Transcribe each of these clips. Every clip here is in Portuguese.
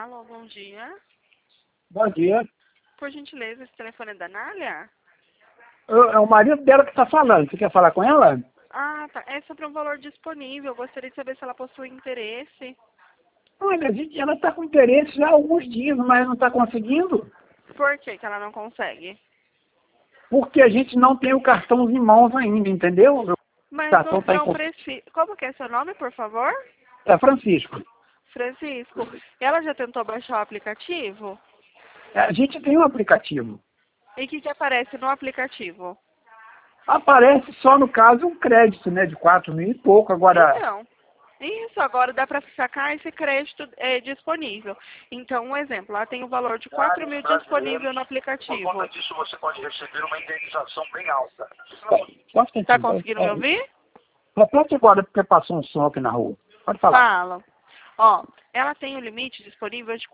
Alô, bom dia. Bom dia. Por gentileza, esse telefone é da Nália? É o marido dela que está falando. Você quer falar com ela? Ah, tá. É sobre um valor disponível. Eu gostaria de saber se ela possui interesse. Olha, ela está com interesse já há alguns dias, mas não está conseguindo. Por que que ela não consegue? Porque a gente não tem o cartão em mãos ainda, entendeu? O Mas cartão está não precisa. Como que é seu nome, por favor? É Francisco. Francisco. Ela já tentou baixar o aplicativo? A gente tem um aplicativo. E o que aparece no aplicativo? Aparece só, no caso, um crédito, né, de 4 mil e pouco. Agora, Então, isso, agora dá para sacar esse crédito disponível. Então, um exemplo, lá tem o valor de 4 mil disponível no aplicativo. Por conta disso, você pode receber uma indenização bem alta. Tá conseguindo me ouvir? Repete agora, porque passou um som aqui na rua. Pode falar. Fala. Ó, ela tem o limite disponível de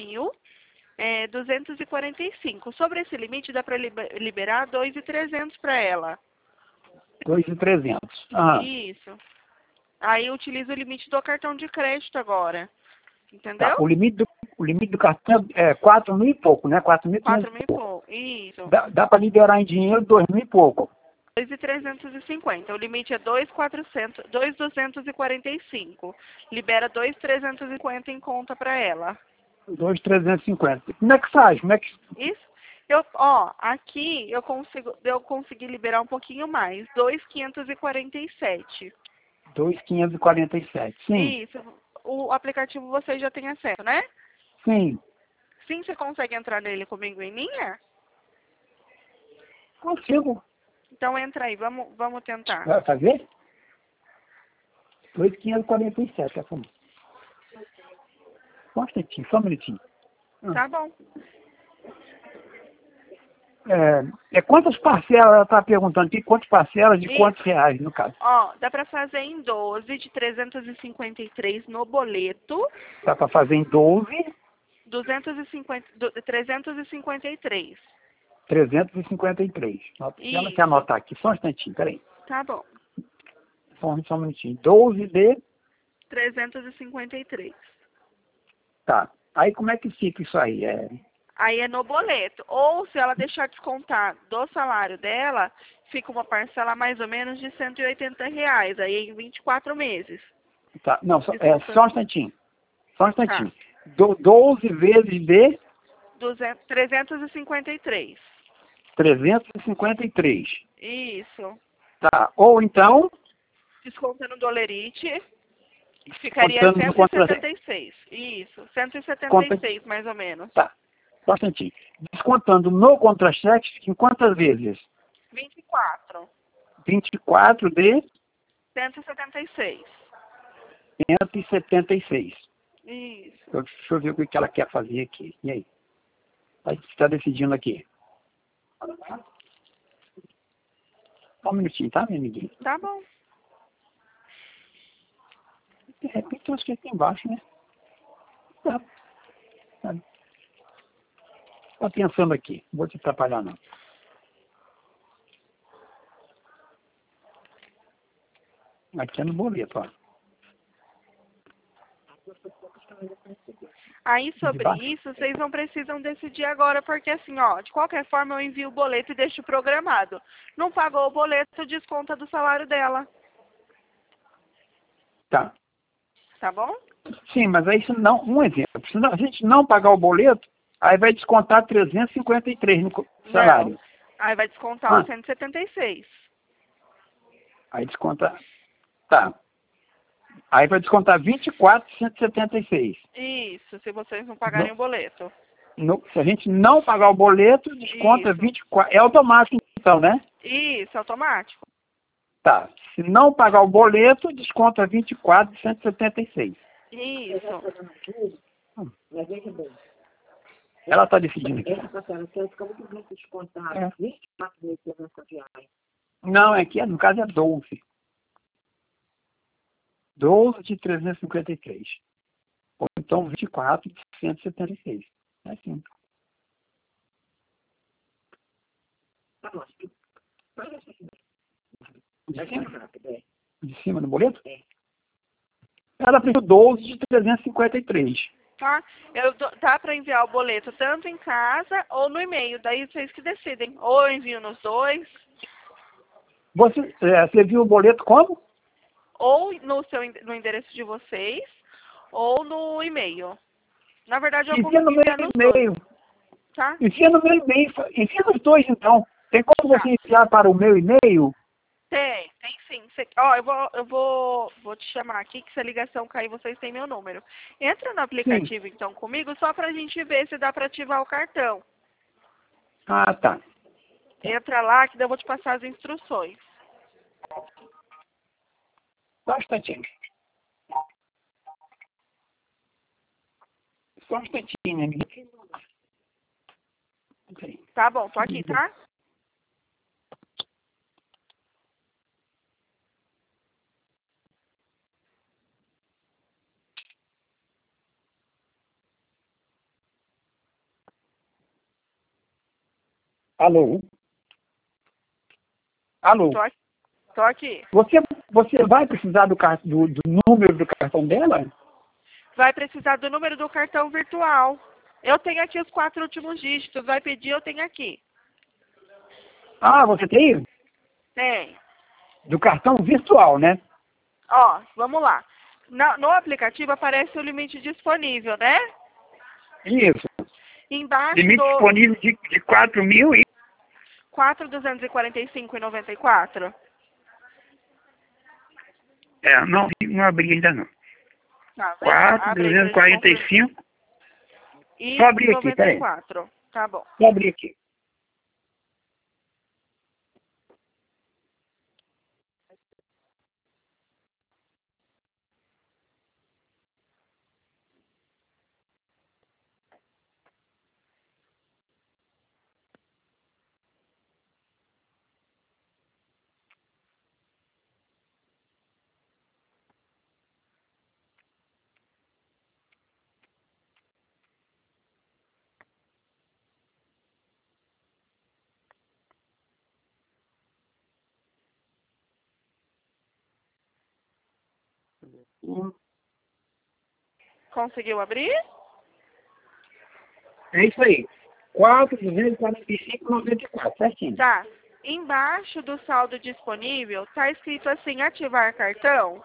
4.245. Sobre esse limite, dá para liberar 2.300 para ela. 2.300. Ah, Isso. Aí utiliza o limite do cartão de crédito agora. Entendeu? tá. O limite do cartão é 4 mil e pouco, né? 4.500 4 mil e pouco. Isso. Dá para liberar em dinheiro 2 mil e pouco. 2.350. O limite é 2.245. Libera 2.350 em conta para ela. 2.350. Como é que faz? Como é que... Isso. Aqui eu consegui liberar um pouquinho mais. 2.547. 2.547. Sim. Isso. O aplicativo você já tem acesso, né? Sim. Sim, você consegue entrar nele comigo em linha? Consigo. Então entra aí, vamos tentar. Vai fazer? 2.547, tá bom. Só um instantinho, só um minutinho. Tá bom. Quantas parcelas, ela está perguntando aqui, quantas parcelas de quantos reais, no caso? Ó, dá para fazer em 12 de 353 no boleto. Dá para fazer em 12, 353. 353. Ela quer anotar aqui, só um instantinho, peraí. Tá bom. Só um minutinho. 12 de... 353. Tá. Aí como é que fica isso aí? Aí é no boleto. Ou se ela deixar descontar do salário dela, fica uma parcela mais ou menos de R$ 180. Aí em 24 meses. Tá. Não, só um instantinho. Só um instantinho. Tá. 12 vezes de... 353. 353. Isso. Tá. Ou então... Descontando do Olerite, ficaria Contando no 176. Isso, 176 mais ou menos. Tá. Só um instantinho. Descontando no contra-cheque, em quantas vezes? 24. 24 de 176. 176. Isso. Deixa eu ver o que ela quer fazer aqui. E aí? Está decidindo aqui. Só um minutinho, tá, minha amiguinha? Tá bom. De repente, eu acho que é aqui embaixo, né? Tá. Tá pensando aqui. Não vou te atrapalhar, não. Aqui é no boleto, ó. Aí sobre isso, vocês não precisam decidir agora, porque assim, ó, de qualquer forma eu envio o boleto e deixo programado. Não pagou o boleto, desconta do salário dela. Tá. Tá bom? Sim, mas aí se não, um exemplo. Se a gente não pagar o boleto, aí vai descontar 353 no salário. Não. Aí vai descontar os 176. Aí desconta... Tá. Aí vai descontar 24.176. Isso, se vocês não pagarem o boleto. Se a gente não pagar o boleto, desconta Isso. 24. É automático, então, né? Isso, automático. Tá. Se não pagar o boleto, desconta 24.176. Isso. Ela está decidindo aqui. Não, aqui no caso é 12. 12 de 353. Ou então 24 de 176. É assim. De cima do boleto? Ela pediu 12 de 353. Tá? Dá para enviar o boleto tanto em casa ou no e-mail. Daí vocês que decidem. Ou eu envio nos dois, Você viu o boleto como? ou no endereço de vocês, ou no e-mail. Na verdade, eu Enfia no consigo meu enviar nos dois, e-mail. tá? Enfia no meu e-mail. Enfia nos dois, então. Tem como Tá. você enviar para o meu e-mail? Tem sim. Ó, vou te chamar aqui, que se a ligação cair, vocês têm meu número. Entra no Sim. aplicativo, então, comigo, só pra gente ver se dá pra ativar o cartão. Ah, tá. Entra lá, que daí eu vou te passar as instruções. Só um instantinho. Só um instantinho, amiga. Ok. Tá bom, tô aqui, tá? Alô? Alô? Tô aqui. Você vai precisar do número do cartão dela? Vai precisar do número do cartão virtual. Eu tenho aqui os 4 últimos dígitos. Vai pedir, eu tenho aqui. Ah, você tem? Tem. Do cartão virtual, né? Ó, vamos lá. No aplicativo aparece o limite disponível, né? Isso. Embaixo Limite do disponível de 4.000 e... 4.245,94. Não abri ainda não. Tá, 4.245. e Só abrir aqui, peraí. 94. Tá bom. Vou abrir aqui. Conseguiu abrir? É isso aí. 4.245,94, certinho. Tá. Embaixo do saldo disponível, tá escrito assim, ativar cartão.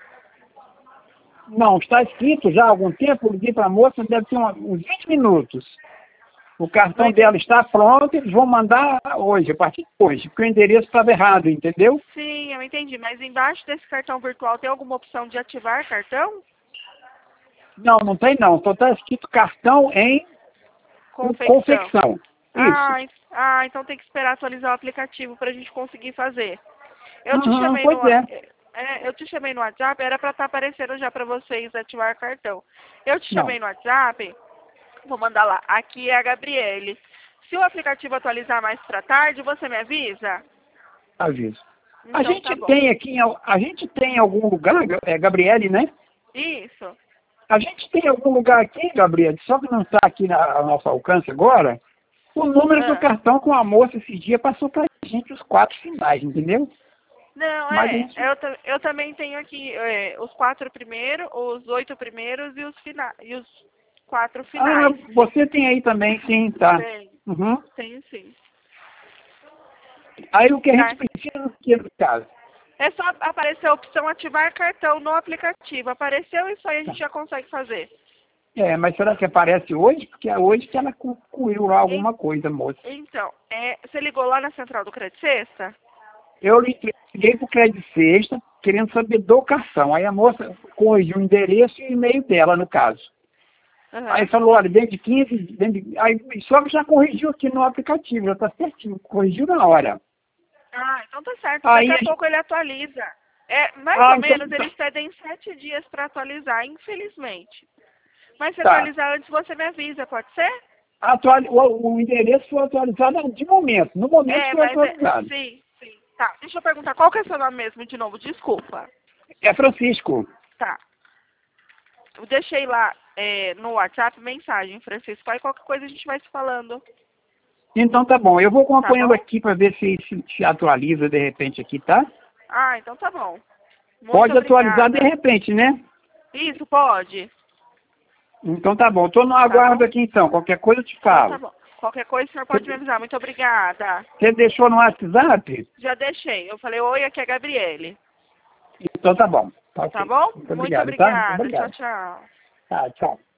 Não, está escrito já há algum tempo, eu liguei para a moça, deve ter uns 20 minutos. O cartão Mas- dela está pronto, eles vão mandar hoje, a partir de hoje, porque o endereço estava errado, entendeu? Sim, eu entendi. Mas embaixo desse cartão virtual tem alguma opção de ativar cartão? Não, não tem não, só está escrito cartão em confecção. Isso. Então tem que esperar atualizar o aplicativo para a gente conseguir fazer. Eu te Uhum, chamei pois no, é. eu te chamei no WhatsApp, era para estar aparecendo já para vocês ativar cartão. Eu te Não. chamei no WhatsApp, vou mandar lá. Aqui é a Gabriele. Se o aplicativo atualizar mais para tarde, você me avisa? Aviso. Então A gente tá bom. tem aqui, a gente tem em algum lugar, Gabriele, né? Isso. A gente tem algum lugar aqui, Gabriele, só que não está aqui ao nosso alcance agora, o número do cartão com a moça esse dia passou para a gente os 4 finais, entendeu? Não, Mas a gente- eu também tenho aqui os 4 primeiros, os 8 primeiros e os 4 Ah, finais. você tem aí também, sim, tá. Tenho, Uhum. tenho sim. Aí o que a Tá. gente precisa aqui no caso? É só aparecer a opção ativar cartão no aplicativo. Apareceu isso aí a gente já consegue fazer. Mas será que aparece hoje? Porque é hoje que ela concluiu lá alguma coisa, moça. Então, você ligou lá na central do Crédito Sexta? Eu liguei para o Crédito Sexta, querendo saber do cartão. Aí a moça corrigiu o endereço e o e-mail dela, no caso. Uhum. Aí falou, olha, dentro de 15... Aí só que já corrigiu aqui no aplicativo, já está certinho, corrigiu na hora. Então tá certo. Aí Daqui a pouco ele atualiza. Mais ou menos, então, eles pedem 7 dias para atualizar, infelizmente. Mas se Tá. atualizar antes, você me avisa, pode ser? o endereço foi atualizado de momento. No momento foi atualizado. Sim. Tá, deixa eu perguntar, qual que é seu nome mesmo de novo? Desculpa. É Francisco. Tá. Eu deixei lá no WhatsApp mensagem, Francisco. Aí qualquer coisa a gente vai se falando. Então tá bom. Eu vou acompanhando bom? aqui para ver se atualiza de repente aqui, tá? Então tá bom. Muito Pode atualizar de obrigada. repente, né? Isso, pode. Então tá bom. Tô no aguardo aqui então. Qualquer coisa eu te falo. Tá bom. Qualquer coisa o senhor pode me avisar. Muito obrigada. Você deixou no WhatsApp? Já deixei. Eu falei, oi, aqui é a Gabriele. Então tá bom. Tá bom? Muito Muito obrigado, tá? obrigada. Obrigado. Tchau, tchau. Tá, tchau.